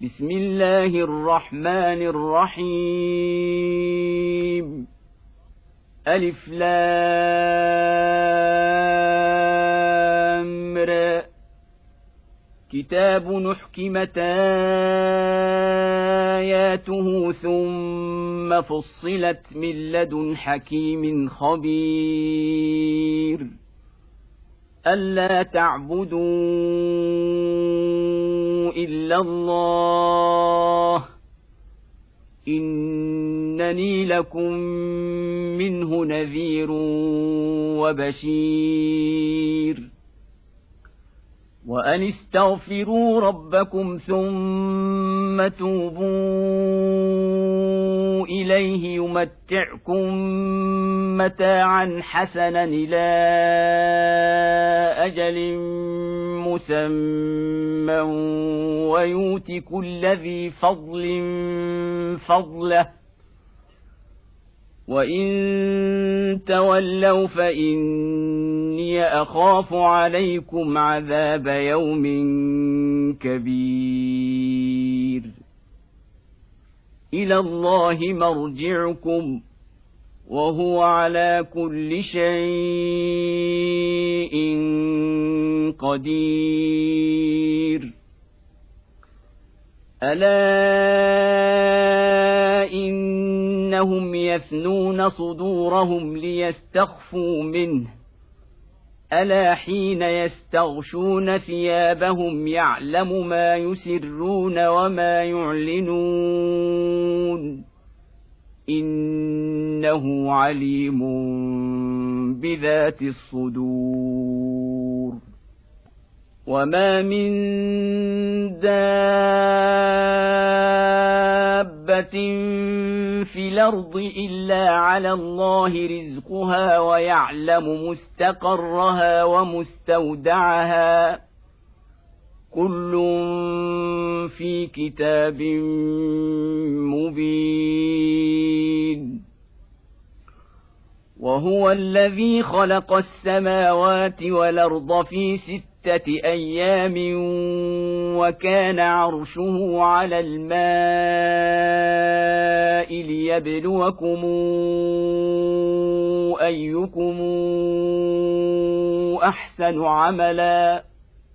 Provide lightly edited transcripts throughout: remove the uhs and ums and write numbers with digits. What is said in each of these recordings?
بسم الله الرحمن الرحيم ألف لام را كتاب نحكمت آياته ثم فصلت من لدن حكيم خبير ألا تعبدوا إلا الله إنني لكم منه نذير وبشير وأن استغفروا ربكم ثم توبوا إليه يمتعكم متاعا حسنا إلى أجل مسمى ويؤت كل ذي فضل فضله وإن تولوا فإني أخاف عليكم عذاب يوم كبير إلى الله مرجعكم وهو على كل شيء قدير ألا إنهم يثنون صدورهم ليستخفوا منه ألا حين يستغشون ثيابهم يعلم ما يسرون وما يعلنون إنه عليم بذات الصدور وما من دابة في الأرض إلا على الله رزقها ويعلم مستقرها ومستودعها كل في كتاب مبين وهو الذي خلق السماوات والأرض في 6 أيام وكان عرشه على الماء ليبلوكم أيكم أحسن عملا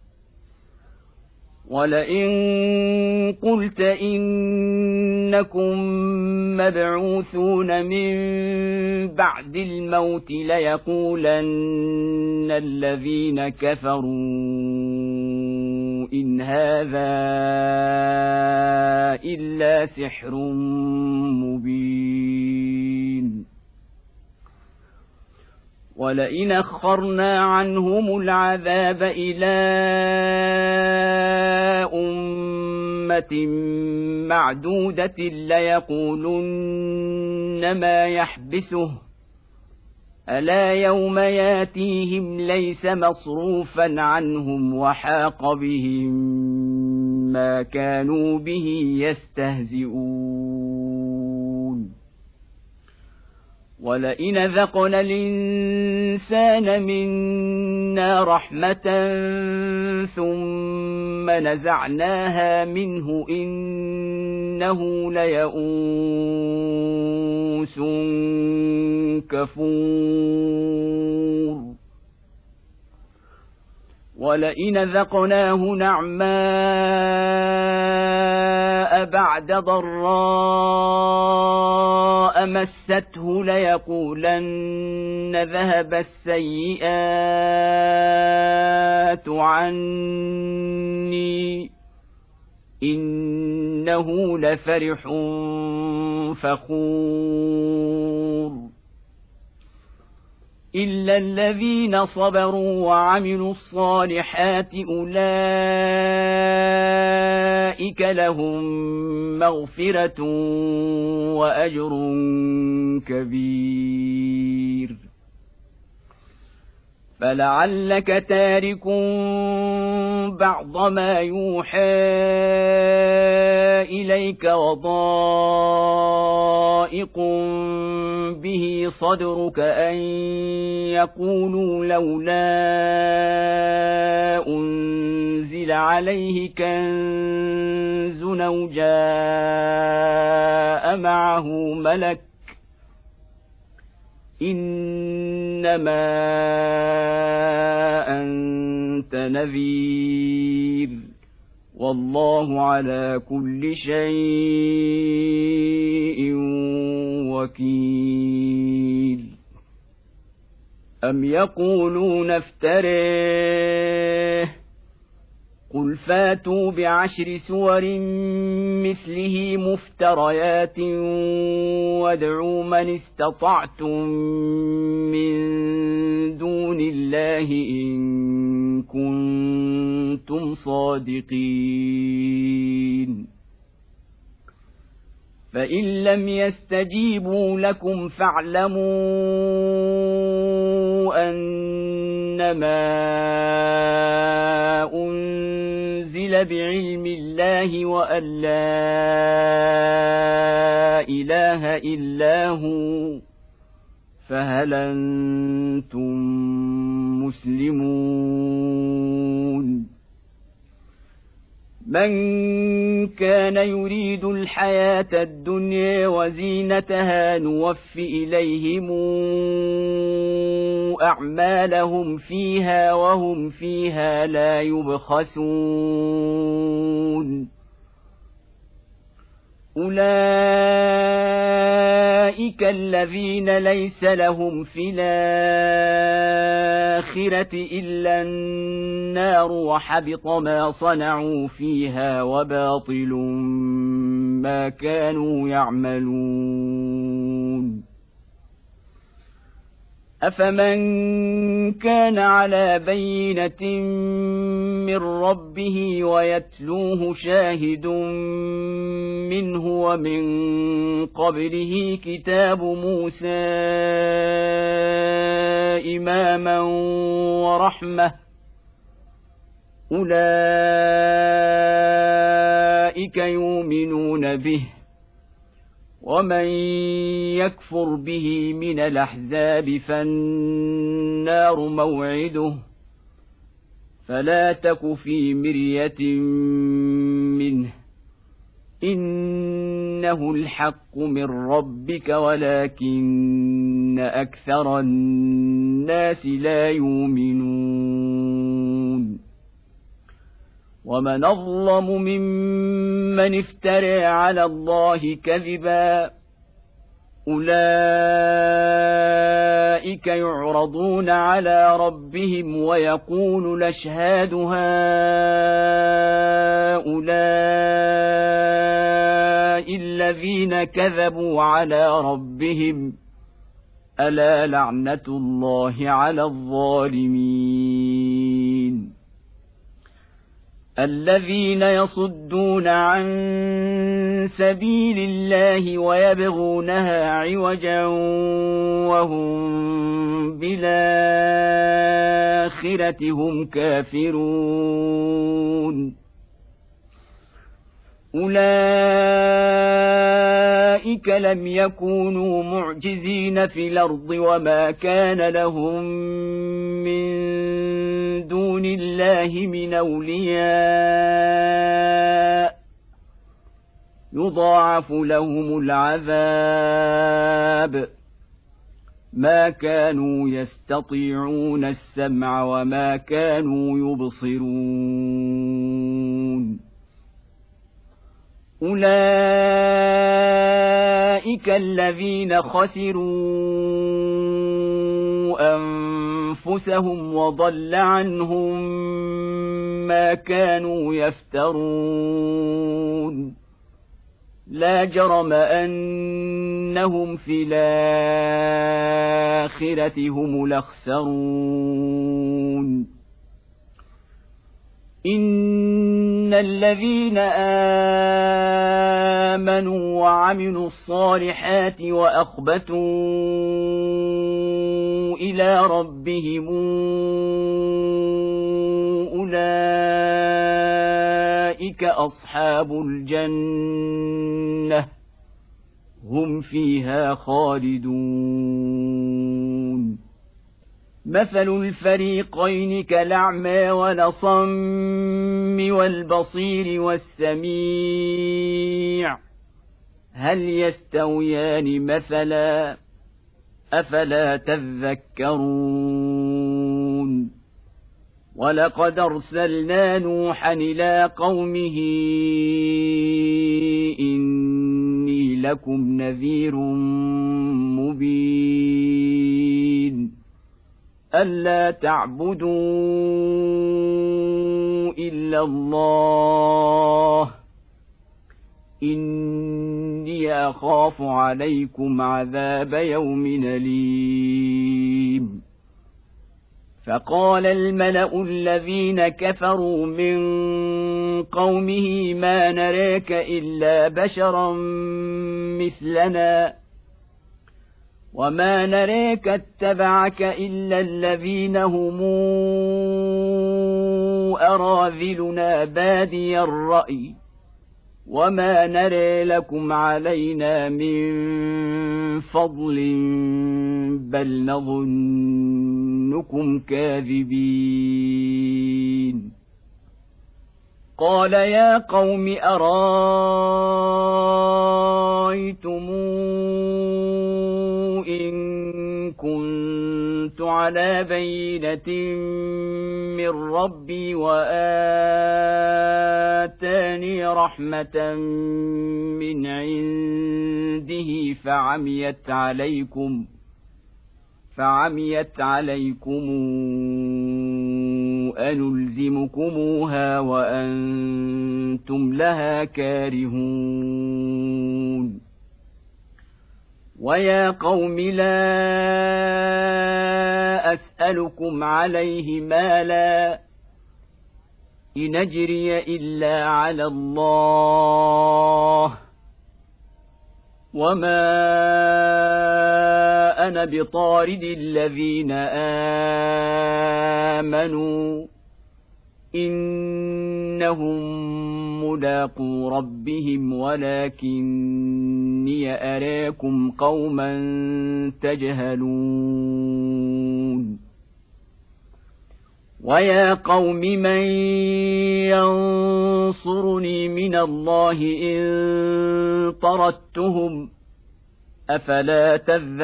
ولئن قلت إنكم مبعوثون من بعد الموت ليقولن الذين كفروا إن هذا إلا سحر مبين ولئن أخرنا عنهم العذاب إلى أمة معدودة ليقولن ما يحبسه ألا يوم ياتيهم ليس مصروفا عنهم وحاق بهم ما كانوا به يستهزئون ولئن ذقنا الإنسان منا رحمة ثم نزعناها منه إنه ليئوس كفور ولئن ذقناه نعماء بعد ضراء مسته ليقولن ذهب السيئات عني إنه لفرح فخور إلا الذين صبروا وعملوا الصالحات أولئك لهم مغفرة وأجر كبير فلعلك تارك بعض ما يوحى إليك عليك وضائق به صدرك أن يقولوا لولا أنزل عليه كنز أو جاء معه ملك إنما أنت نذير والله على كل شيء وكيل أم يقولون افتريه قل فاتوا بعشر سور مثله مفتريات وادعوا من استطعتم من دون الله إن كنتم صادقين فإن لم يستجيبوا لكم فاعلموا أنما أنزل بعلم الله وأن لا إله إلا هو فهل أنتم مسلمون من كان يريد الحياة الدنيا وزينتها نوف إليهم أعمالهم فيها وهم فيها لا يبخسون أولئك الذين ليس لهم في الآخرة إلا النار وحبط ما صنعوا فيها وباطل ما كانوا يعملون أفمن كان على بينة من ربه ويتلوه شاهد منه ومن قبله كتاب موسى إماما ورحمة أولئك يؤمنون به ومن يكفر به من الأحزاب فالنار موعده فلا تك في مرية منه إنه الحق من ربك ولكن أكثر الناس لا يؤمنون ومن أظلم ممن افترى على الله كذبا أولئك يعرضون على ربهم ويقول الأشهاد هؤلاء الذين كذبوا على ربهم ألا لعنة الله على الظالمين الذين يصدون عن سبيل الله ويبغونها عوجا وهم بالآخرة هم كافرون أولئك لم يكونوا معجزين في الأرض وما كان لهم من دون الله من أولياء يضاعف لهم العذاب ما كانوا يستطيعون السمع وما كانوا يبصرون أولئك الذين خسروا أنفسهم وضل عنهم ما كانوا يفترون لا جرم أنهم في الآخرة هم الأخسرون إن الذين آمنوا وعملوا الصالحات وأخبتوا إلى أولئك أولئك أصحاب الجنة هم فيها خالدون. مثل الفريقين كالأعمى والأصم والبصير والسميع هل يستويان مثلا أفلا تذكرون. ولقد أرسلنا نوحا إلى قومه إني لكم نذير مبين ألا تعبدوا إلا الله إني أخاف عليكم عذاب يوم أليم. فقال الملأ الذين كفروا من قومه ما نراك إلا بشرا مثلنا وما نراك اتبعك إلا الذين هم أراذلنا بادي الرأي وما نرى لكم علينا من فضل بل نظنكم كاذبين. قال يا قوم أرأيتم إن كنت على بينة من ربي وآتاني رحمة من عنده فعميت عليكم أنلزمكموها وأنتم لها كارهون. ويا قوم لا أسألكم عليه مالا إن أجري إلا على الله وما أنا بطارد الذين آمنوا إنهم ملاقو ربهم ولكني أراكم قوما تجهلون. ويا قوم من ينصرني من الله إن طردتهم أفلا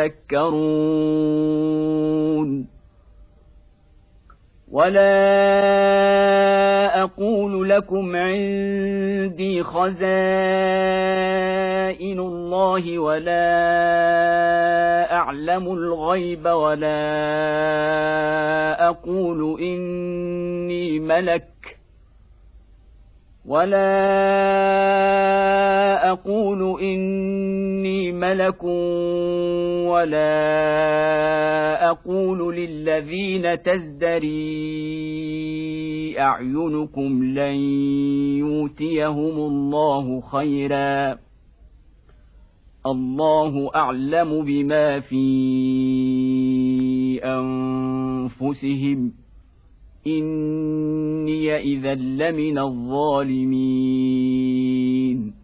تذكرون. ولا أقول لكم عندي خزائن الله ولا أعلم الغيب ولا أقول إني ملك ولا أقول للذين تزدري أعينكم لن يؤتيهم الله خيرا الله أعلم بما في أنفسهم إني إذا لمن الظالمين.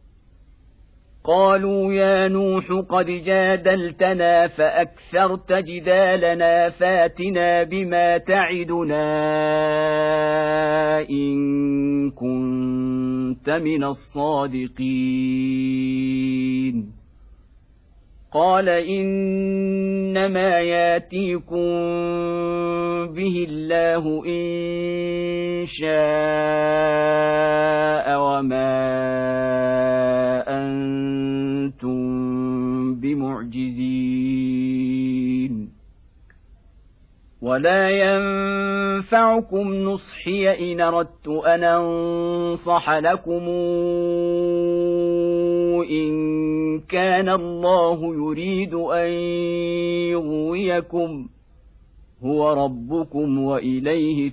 قالوا يا نوح قد جادلتنا فأكثرت جدالنا فاتنا بما تعدنا إن كنت من الصادقين. قال إنما ياتيكم به الله إن شاء وما أنتم بمعجزين ولا ينفعكم نصحي إن أردت أن أنصح لكم إن كان الله يريد أن يغويكم هو ربكم وإليه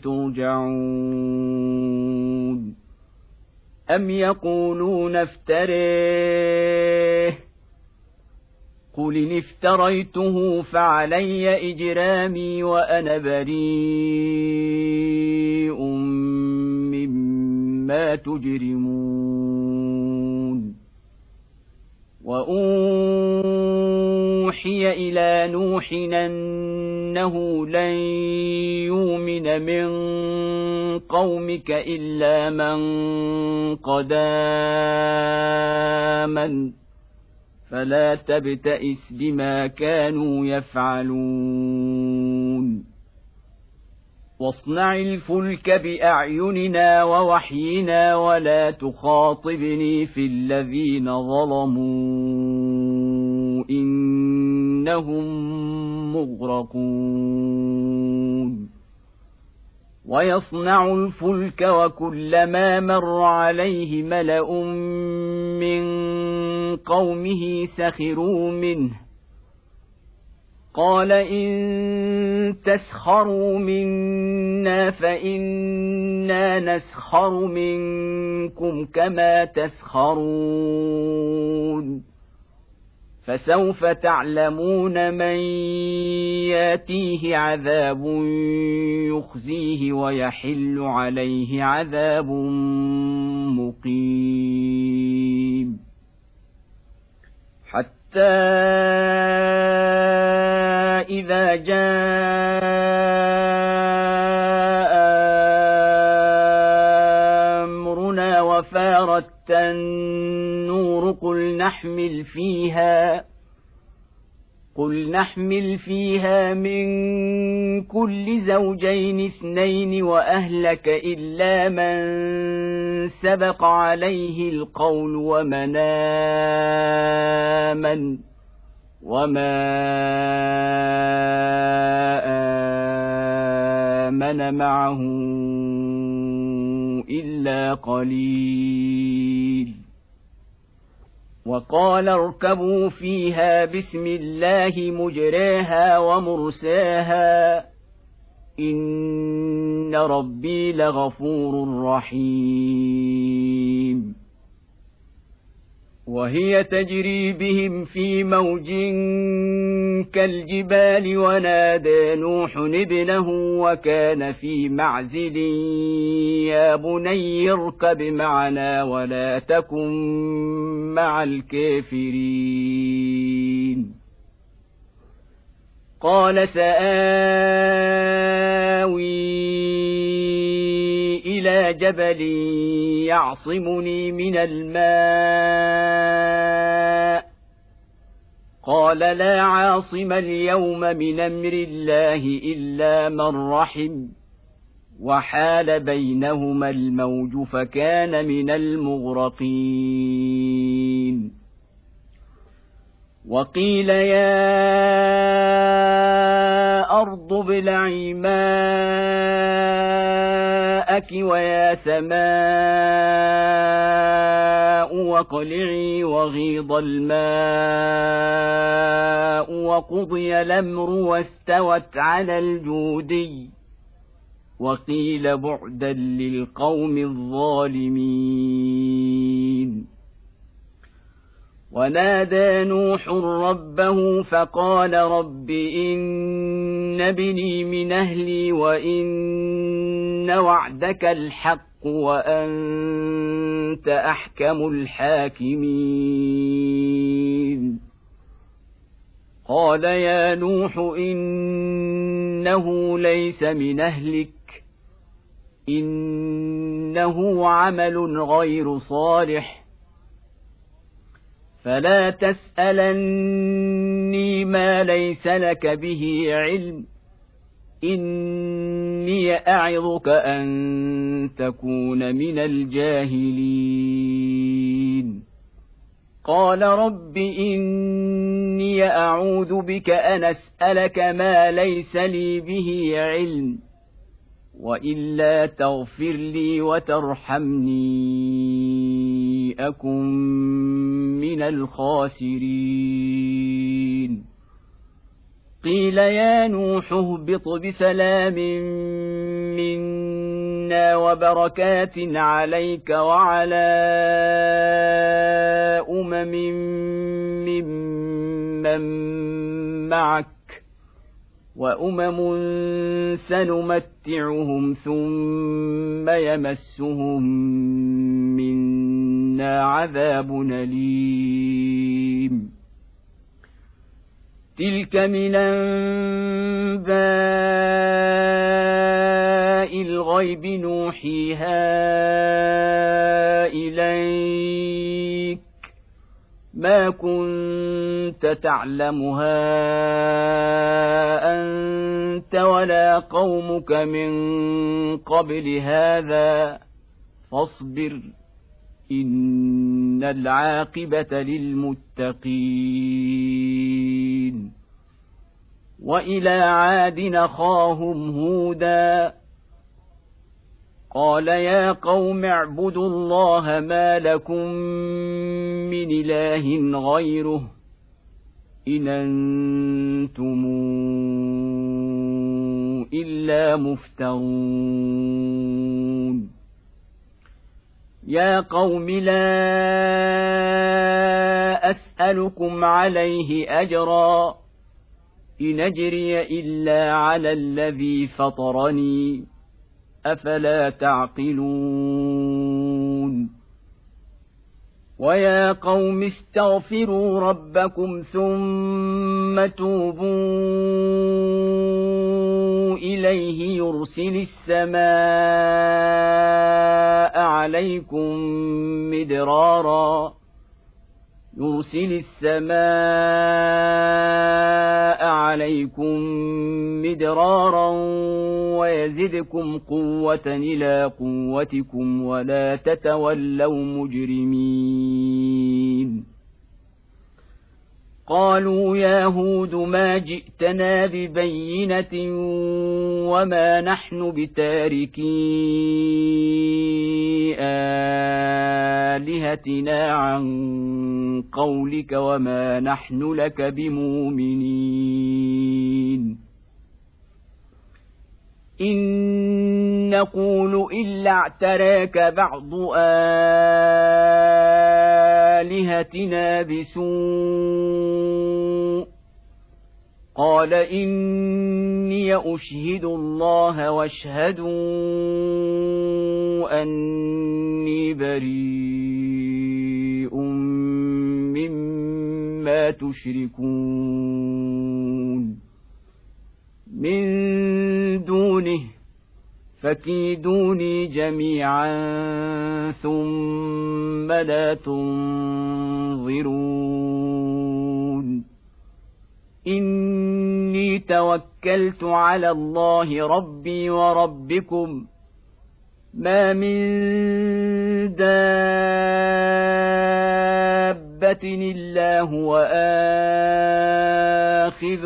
ترجعون. أم يقولون افتريه قل إن افتريته فعلي إجرامي وأنا بريء مما بما تجرمون وأوحي إلى نوح أنه لن يؤمن من قومك إلا من قد آمن فلا تبتئس بما كانوا يفعلون واصنع الفلك بأعيننا ووحينا ولا تخاطبني في الذين ظلموا إنهم مغرقون ويصنع الفلك وكلما مر عليه ملأ من قومه سخروا منه قال إن تسخروا منا فإنا نسخر منكم كما تسخرون فسوف تعلمون من ياتيه عذاب يخزيه ويحل عليه عذاب مقيم حتى إذا جاء أمرنا وفارت النور قل نحمل فيها من كل زوجين اثنين وأهلك إلا من سبق عليه القول ومن آمن وما آمن معه إلا قليل وقال اركبوا فيها بسم الله مجريها ومرساها إن ربي لغفور رحيم وهي تجري بهم في موج كالجبال ونادى نوح ابنه وكان في معزل يا بني اركب معنا ولا تكن مع الكافرين قال سآوي إلى جبل يعصمني من الماء قال لا عاصم اليوم من أمر الله إلا من رحم وحال بينهما الموج فكان من المغرقين وقيل يا أرض ابلعي ماءك ويا سماء واقلعي وغيض الماء وقضي الأمر واستوت على الجودي وقيل بعدا للقوم الظالمين ونادى نوح ربه فقال رب إن ابني من أهلي وإن وعدك الحق وأنت أحكم الحاكمين قال يا نوح إنه ليس من أهلك إنه عمل غير صالح فلا تسألني ما ليس لك به علم إني أعظك أن تكون من الجاهلين قال رب إني أعوذ بك أن أسألك ما ليس لي به علم وإلا تغفر لي وترحمني أكن من الخاسرين قيل يا نوح اهبط بسلام منا وبركات عليك وعلى ممن معك سنمتعهم ثم يمسهم منا عذاب أليم تلك من أنباء الغيب نوحيها إليك ما كنت تعلمها أنت ولا قومك من قبل هذا فاصبر إن العاقبة للمتقين وإلى عاد أخاهم هودا قال يا قوم اعبدوا الله ما لكم من إله غيره إن أنتم إلا مفترون يا قوم لا أسألكم عليه أجرا إن أجري إلا على الذي فطرني أفلا تعقلون ويا قوم استغفروا ربكم ثم توبوا إليه يرسل السماء عليكم مدرارا ويزدكم قوة إلى قوتكم ولا تتولوا مجرمين قالوا يا هود ما جئتنا ببينة وما نحن بتاركي آلهتنا عن قولك وما نحن لك بمؤمنين إن نقول إلا اعتراك بعض آلهتنا بسوء قال إني أشهد الله واشهدوا أني بريء مما تشركون من دونه فكيدوني جميعا ثم لا تنظرون إني توكلت على الله ربي وربكم ما من دابة إلا هو آخذ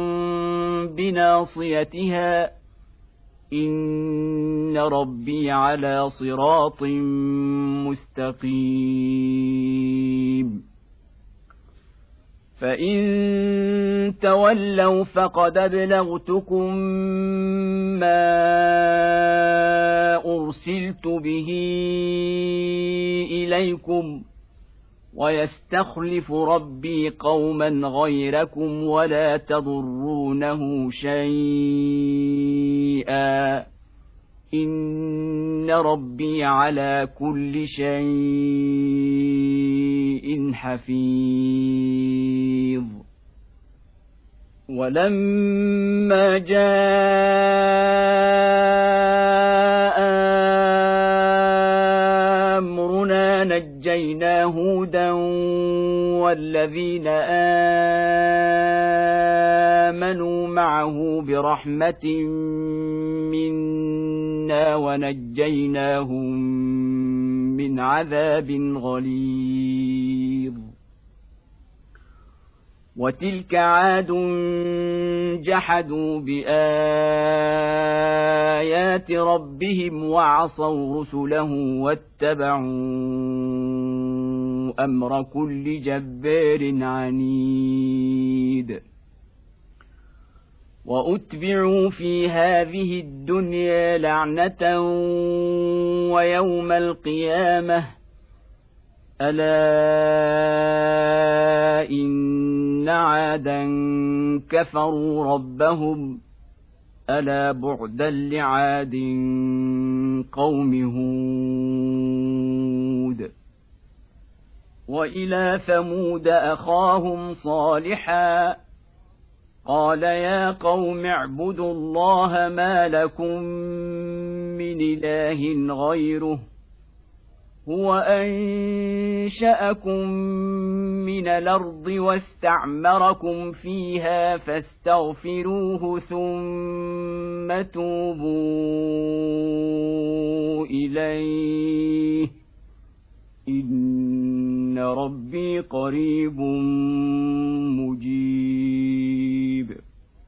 بناصيتها إن ربي على صراط مستقيم فإن تولوا فقد أبلغتكم ما أرسلت به إليكم ويستخلف ربي قوما غيركم ولا تضرونه شيئا إن ربي على كل شيء حفيظ ولما جاء أمرنا نجينا هودا والذين آمنوا معه برحمة منا ونجيناهم من عذاب غليظ وتلك عاد جحدوا بآيات ربهم وعصوا رسله واتبعوا أمر كل جبار عنيد وأتبعوا في هذه الدنيا لعنة ويوم القيامة ألا إن إن عادا كفروا ربهم ألا بعدا لعاد قوم هود وإلى ثمود أخاهم صالحا قال يا قوم اعبدوا الله ما لكم من إله غيره هو أنشأكم من الأرض واستعمركم فيها فاستغفروه ثم توبوا إليه إن ربي قريب مجيب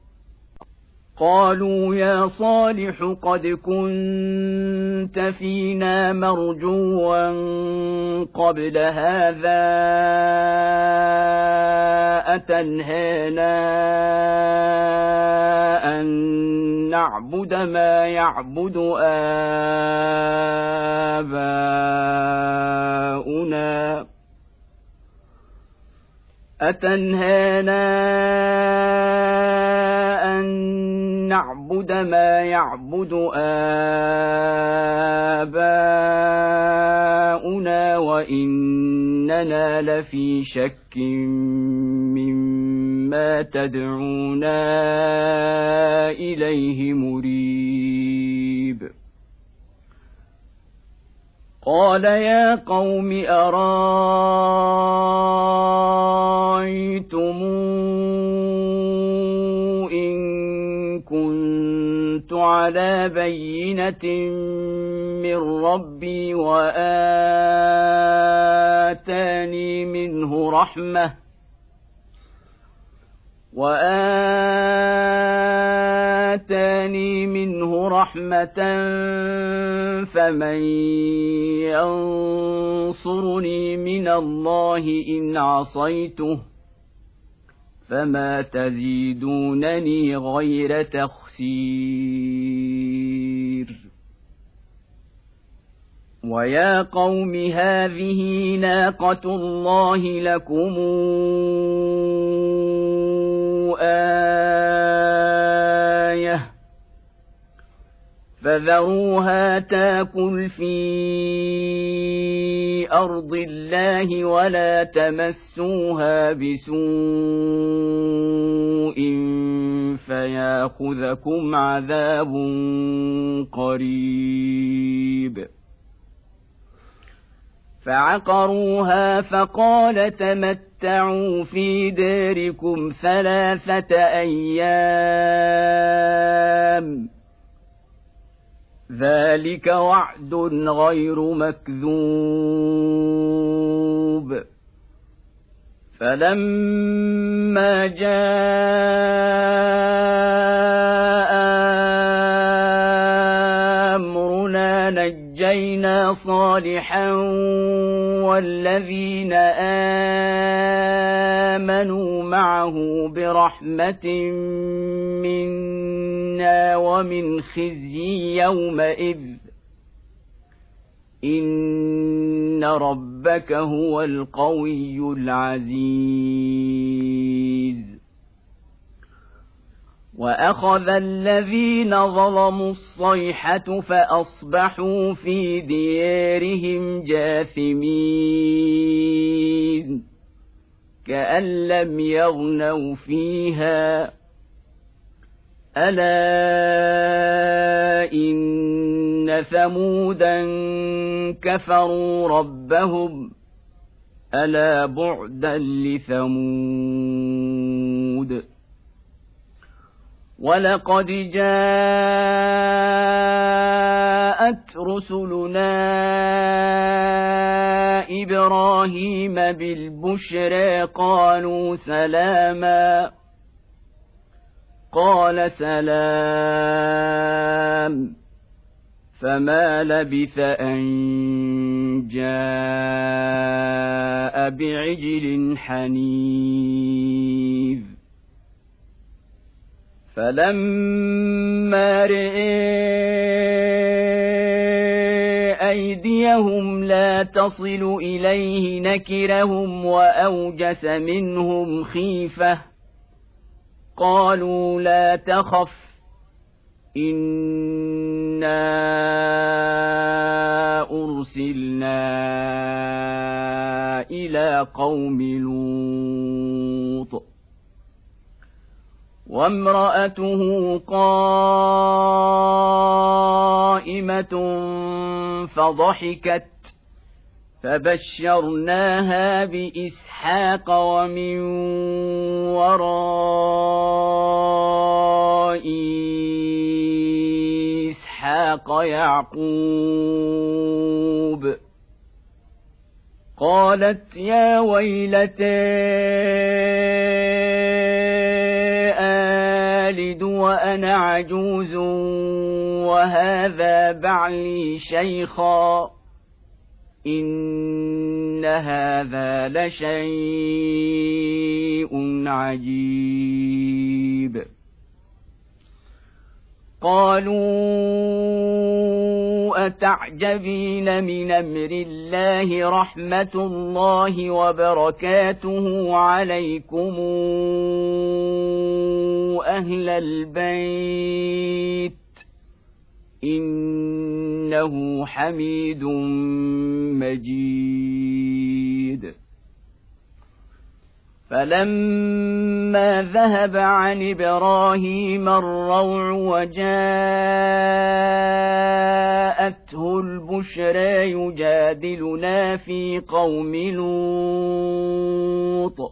قالوا يا صالح قد كنت فينا مرجوا قبل هذا أتنهانا أن نعبد ما يعبد آباؤنا نعبد ما يعبد آباؤنا وإننا لفي شك مما تدعونا إليه مريب قال يا قوم أرأيتم كنت على بينة من ربي وآتاني منه رحمة فمن ينصرني من الله إن عصيته فما تزيدونني غير تخسير ويا قوم هذه ناقة الله لكم آية فذروها تاكل في أرض الله ولا تمسوها بسوء فياخذكم عذاب قريب فعقروها فقال تمتعوا في داركم 3 أيام ذلك وعد غير مكذوب فلما جاء أمرنا نجينا صالحا والذين آمنوا معه برحمة منا ومن خزي يومئذ إن ربك هو القوي العزيز وأخذ الذين ظلموا الصيحة فأصبحوا في ديارهم جاثمين كأن لم يغنوا فيها ألا إن ثمودا كفروا ربهم ألا بعدا لثمود ولقد جاءت رسلنا إبراهيم بالبشرى قالوا سلاما قال سلام فما لبث أن جاء بعجل حنيذ فلما رئي أيديهم لا تصل إليه نكرهم وأوجس منهم خيفة قالوا لا تخف إنا أرسلنا إلى قوم لوط وامرأته قائمة فضحكت فبشرناها بإسحاق ومن وراء إسحاق يعقوب قالت يا ويلتى آلد وأنا عجوز وهذا بعلي شيخا إن هذا لشيء عجيب قالوا أتعجبين من أمر الله رحمة الله وبركاته عليكم أهل البيت إنه حميد مجيد فلما ذهب عن إبراهيم الروع وجاءته البشرى يجادلنا في قوم لوط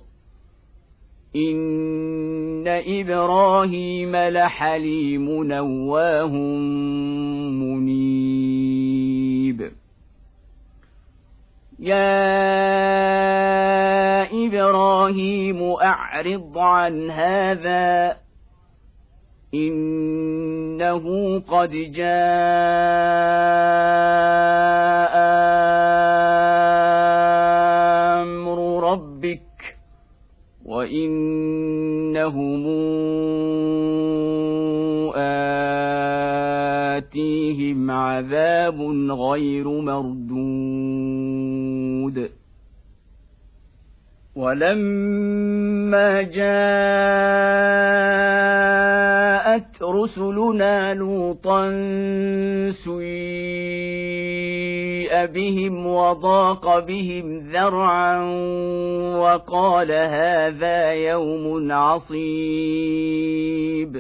إن إبراهيم لحليم أواه منيب يا إبراهيم أعرض عن هذا إنه قد جاء أمر ربك وإنهم آتيهم عذاب غير مردود ولما جاءت رسلنا لوطا سيء بهم وضاق بهم ذرعا وقال هذا يوم عصيب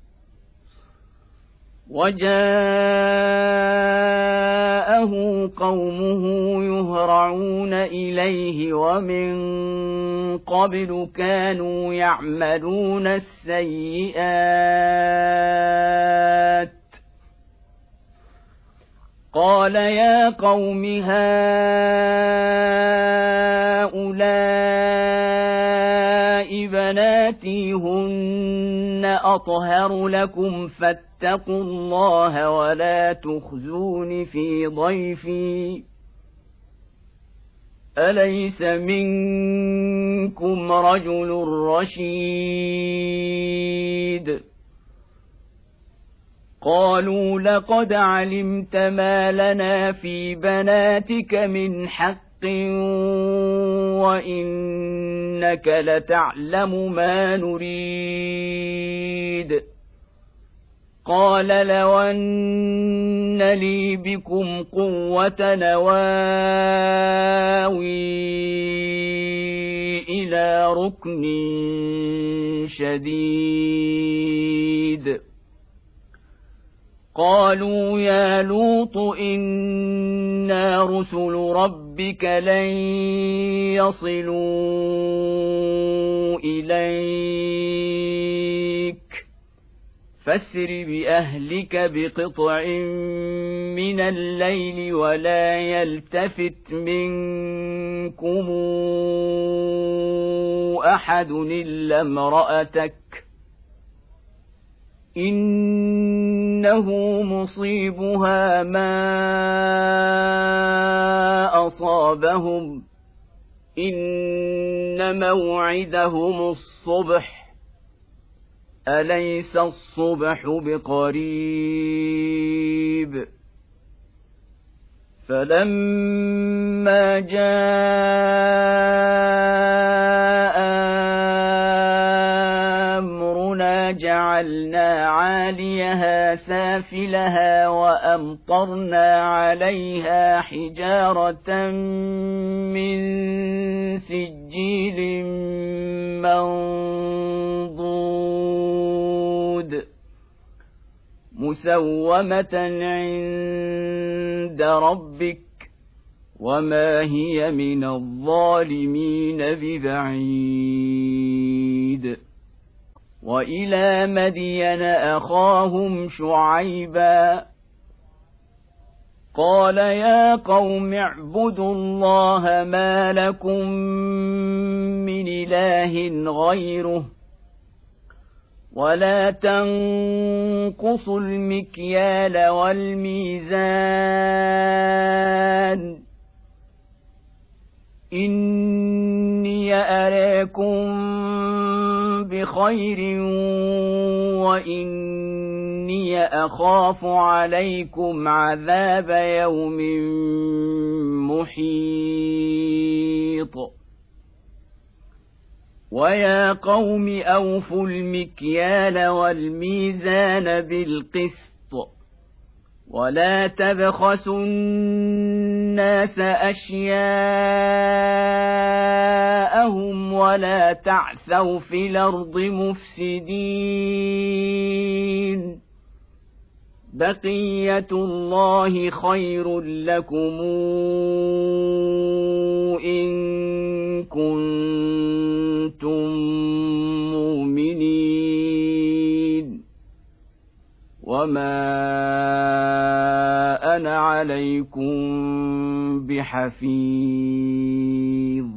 وجاءه قومه يهرعون إليه ومن قبل كانوا يعملون السيئات قال يا قوم هؤلاء بناتي هن أطهر لكم فاتقوا الله ولا تخزون في ضيفي أليس منكم رجل رشيد قالوا لقد علمت ما لنا في بناتك من حق وإنك لتعلم ما نريد قال لو أن لي بكم قوة نواوي إلى ركن شديد قالوا يا لوط إنا رسل ربك لن يصلوا إليك فاسر بأهلك بقطع من الليل ولا يلتفت منكم أحد إلا امرأتك إنه مصيبها ما أصابهم إن موعدهم الصبح أليس الصبح بقريب فلما جاء أمرنا جعلنا عاليها سافلها وأمطرنا عليها حجارة من سجيل منضود مسومة عند ربك وما هي من الظالمين ببعيد. وإلى مدين أخاهم شعيبا قال يا قوم اعبدوا الله ما لكم من إله غيره ولا تنقصوا المكيال والميزان إني أراكم بخير وإني أخاف عليكم عذاب يوم محيط. ويا قوم أوفوا المكيال والميزان بالقسط ولا تبخسوا الناس أشياءهم ولا تعثوا في الأرض مفسدين. بقية الله خير لكم إن كنتم مؤمنين وما أنا عليكم بحفيظ.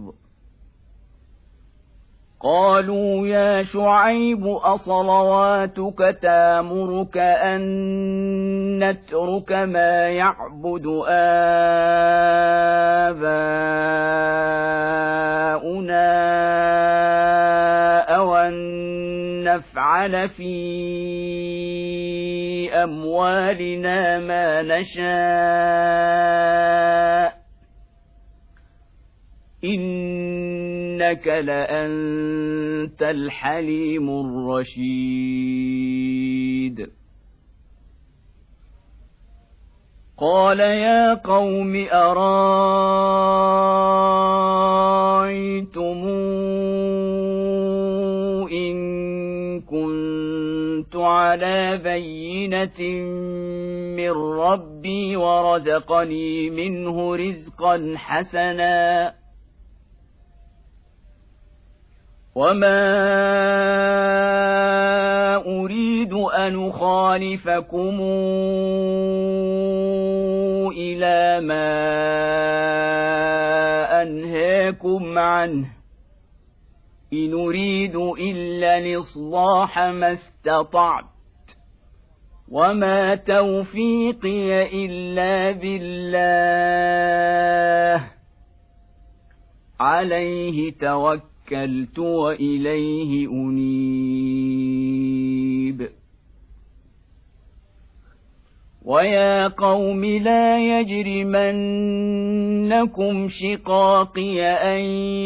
قالوا يا شعيب أصلواتك تامرك أن نترك ما يعبد آباؤنا أو أن نفعل في أموالنا ما نشاء إنك لأنت الحليم الرشيد. قال يا قوم أرايتم إن كنت على بينة من ربي ورزقني منه رزقا حسنا وما أريد أن أخالفكم إلى ما أنهاكم عنه إن أريد إلا الإصلاح ما استطعت وما توفيقي إلا بالله عليه توكلت وإليه أنيب. ويا قوم لا يجرمنكم شقاقي أن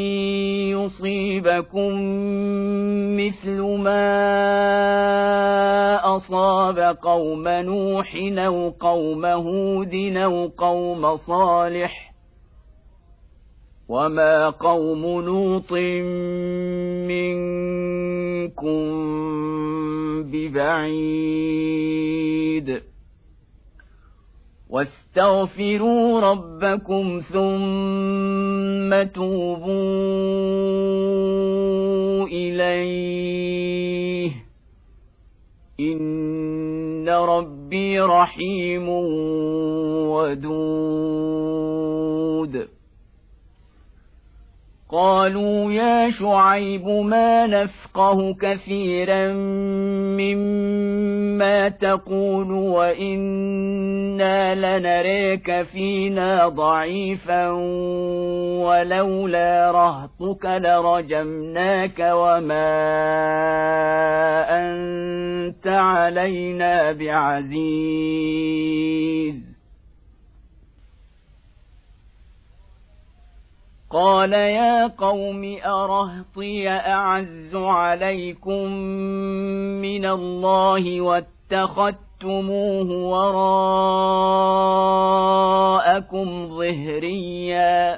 يصيبكم مثل ما أصاب قوم نوح أو قوم هود أو قوم صالح وما قوم لوط منكم ببعيد. واستغفروا ربكم ثم توبوا إليه إن ربي رحيم ودود. قالوا يا شعيب ما نفقه كثيرا مما تقول وإنا لنريك فينا ضعيفا ولولا رهطك لرجمناك وما أنت علينا بعزيز. قال يا قوم أرهطي أعز عليكم من الله واتخذتموه وراءكم ظهريا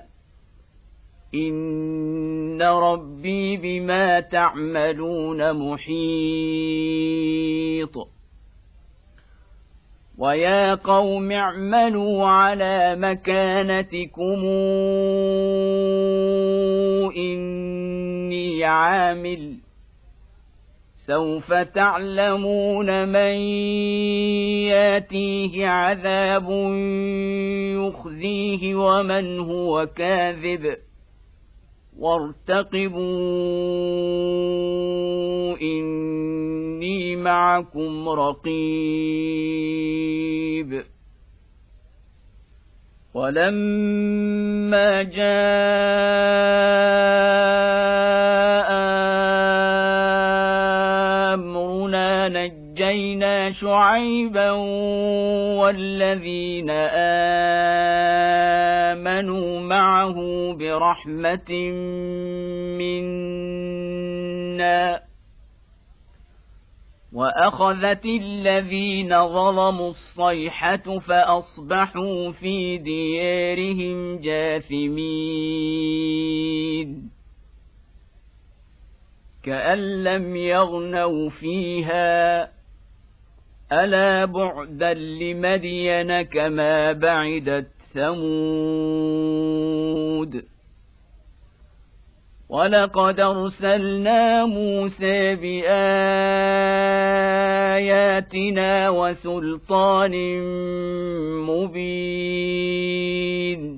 إن ربي بما تعملون محيط ويا قوم اعملوا على مكانتكم إني عامل سوف تعلمون من ياتيه عذاب يخزيه ومن هو كاذب وارتقبوا إني معكم رقيب ولما جاء أمرنا نجينا شعيبا والذين آمنوا معه برحمة منا وأخذت الذين ظلموا الصيحة فأصبحوا في ديارهم جاثمين كأن لم يغنوا فيها ألا بعدا لمدين كما بعدت ثمود ولقد أرسلنا موسى بآياتنا وسلطان مبين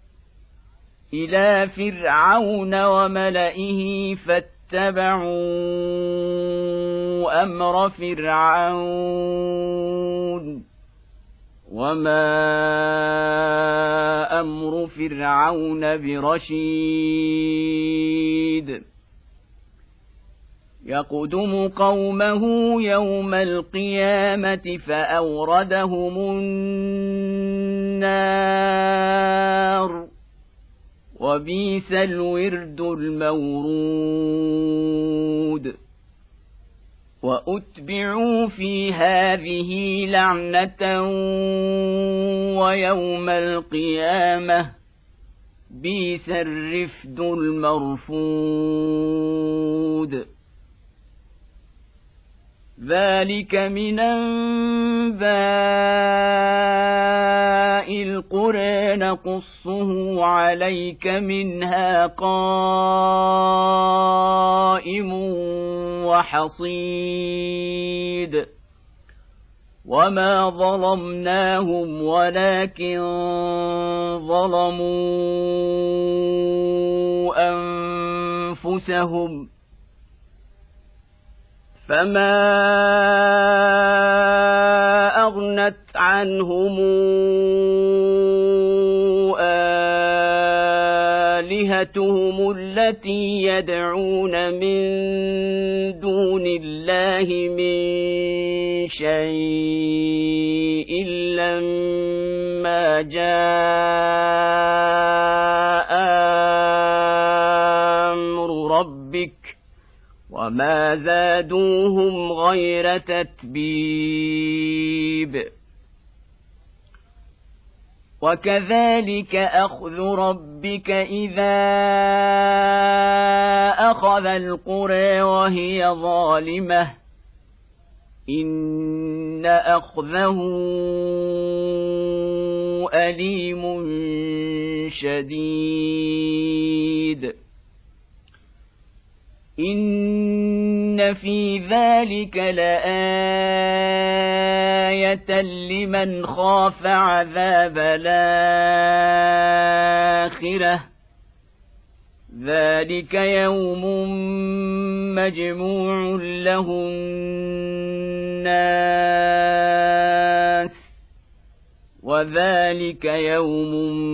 إلى فرعون وملئه فاتبعوا أمر فرعون وما أمر فرعون برشيد يقدم قومه يوم القيامة فأوردهم النار وبئس الورد المورود وأتبعوا في هذه لعنة ويوم القيامة بئس الرفد المرفود ذلك من أنباء القرى نقصه عليك منها قائم وحصيد وما ظلمناهم ولكن ظلموا أنفسهم فما أغنت عنهم آلهتهم التي يدعون من دون الله من شيء لما جاء أمر ربك وما زادوهم غير تتبيب وكذلك أخذ ربك إذا أخذ القرى وهي ظالمة إن أخذه أليم شديد إن في ذلك لآية لمن خاف عذاب الآخرة ذلك يوم مجموع له الناس وذلك يوم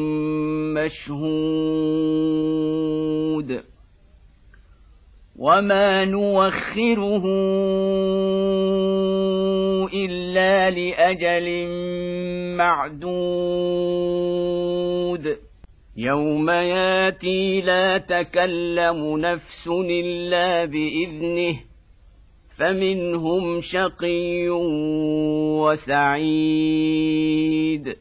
مشهود وما نوخره إلا لأجل معدود يوم ياتي لا تكلم نفس إلا بإذنه فمنهم شقي وسعيد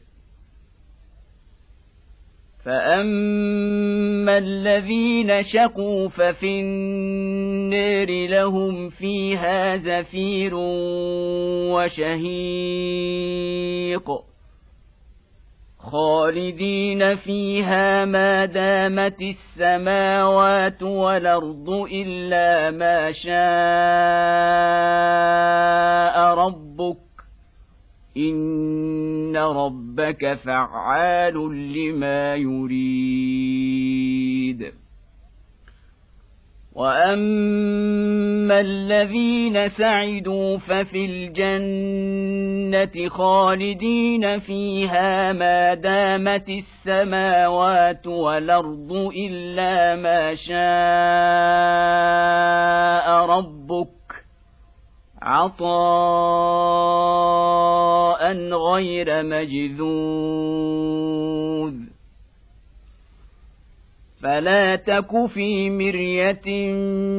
فأما الذين شقوا ففي النار لهم فيها زفير وشهيق خالدين فيها ما دامت السماوات والأرض إلا ما شاء ربك إن ربك فعال لما يريد وأما الذين سعدوا ففي الجنة خالدين فيها ما دامت السماوات والأرض إلا ما شاء ربك عطاء غير مجذوذ فلا تك في مرية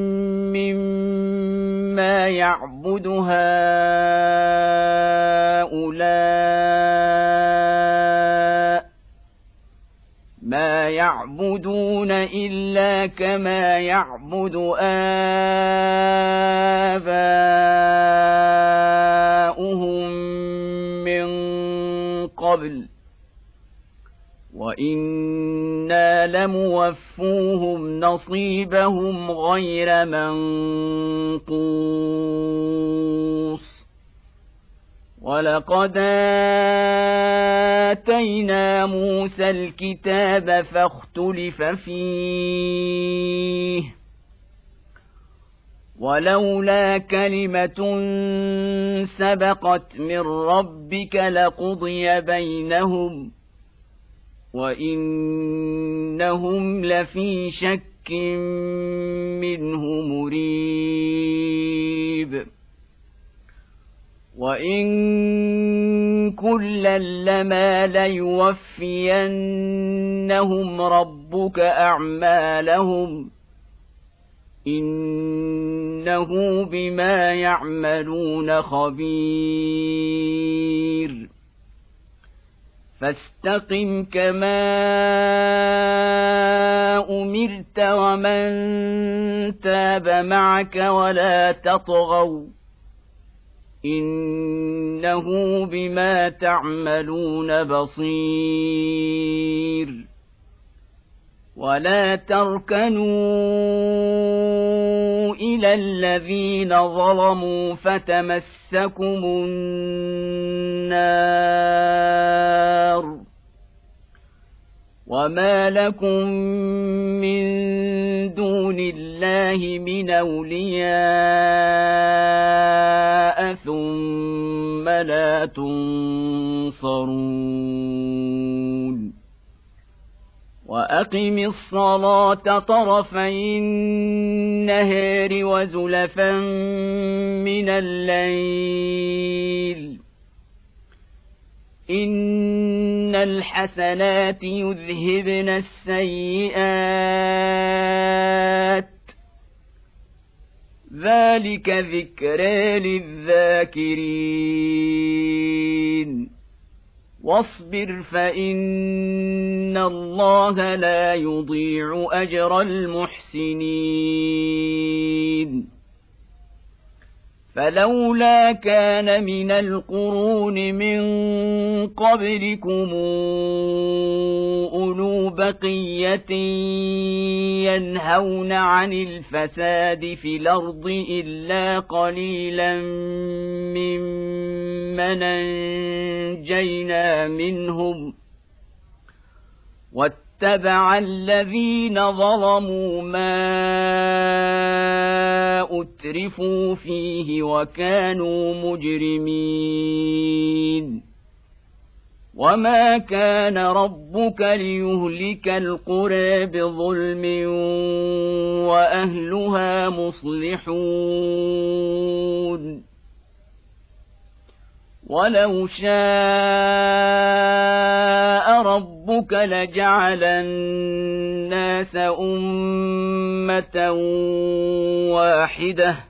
مما يعبد هؤلاء ما يعبدون إلا كما يعبد آباؤهم من قبل وإنا لموفوهم نصيبهم غير منقوص ولقد آتينا موسى الكتاب فاختلف فيه ولولا كلمة سبقت من ربك لقضي بينهم وإنهم لفي شك منه مريب وإن كلا لما ليوفينهم ربك أعمالهم إنه بما يعملون خبير فاستقم كما أمرت ومن تاب معك ولا تطغوا إنه بما تعملون بصير ولا تركنوا إلى الذين ظلموا فتمسكم النار وما لكم من دون الله من أولياء ثم لا تنصرون وأقم الصلاة طرفي النهار وزلفا من الليل إن الحسنات يذهبن السيئات ذلك ذكرى للذاكرين واصبر فإن الله لا يضيع أجر المحسنين فلولا كان من القرون من قبلكم أولو بقية ينهون عن الفساد في الأرض إلا قليلا ممن أنجينا منهم واتبع الذين ظلموا ما أترفوا فيه وكانوا مجرمين وما كان ربك ليهلك القرى بظلم وأهلها مصلحون ولو شاء ربك ربك لجعل الناس أمة واحدة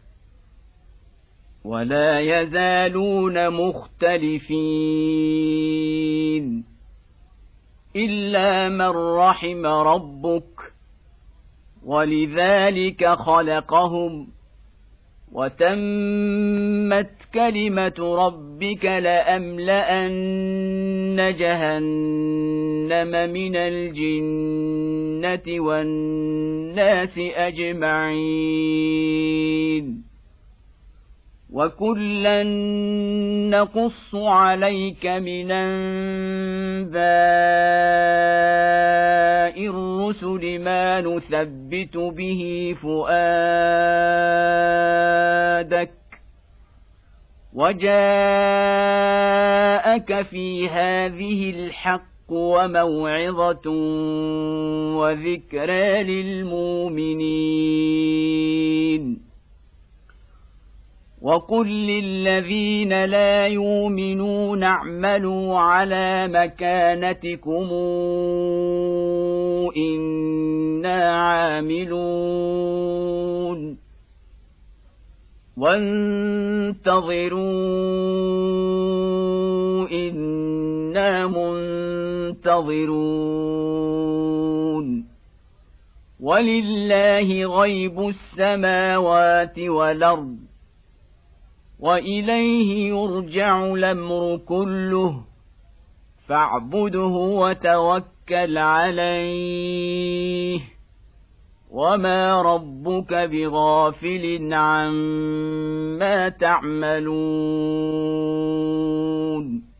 ولا يزالون مختلفين إلا من رحم ربك ولذلك خلقهم وتمت كلمة ربك لأملأن جهنم من الجنة والناس أجمعين وكلا نقص عليك من أنباء الرسل ما نثبت به فؤادك وجاءك في هذه الحق وموعظة وذكرى للمؤمنين وقل للذين لا يؤمنون اعملوا على مكانتكم إنا عاملون وانتظروا إنا منتظرون ولله غيب السماوات والأرض وإليه يرجع الأمر كله فاعبده وتوكل عليه وما ربك بغافل عما تعملون